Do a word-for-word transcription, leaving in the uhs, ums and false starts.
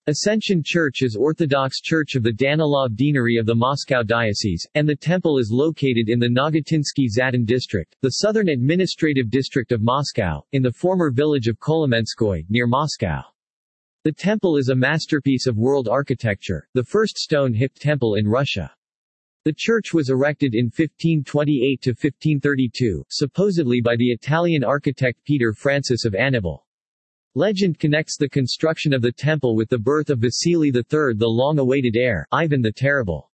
Ascension Church is Orthodox Church of the Danilov Deanery of the Moscow Diocese, and the temple is located in the Nagotinsky Zaton district, the southern administrative district of Moscow, in the former village of Kolomenskoye, near Moscow. The temple is a masterpiece of world architecture, the first stone-hipped temple in Russia. The church was erected in fifteen twenty-eight to fifteen thirty-two, supposedly by the Italian architect Peter Francis of Annibale. Legend connects the construction of the temple with the birth of Vasily the Third, the long-awaited heir, Ivan the Terrible.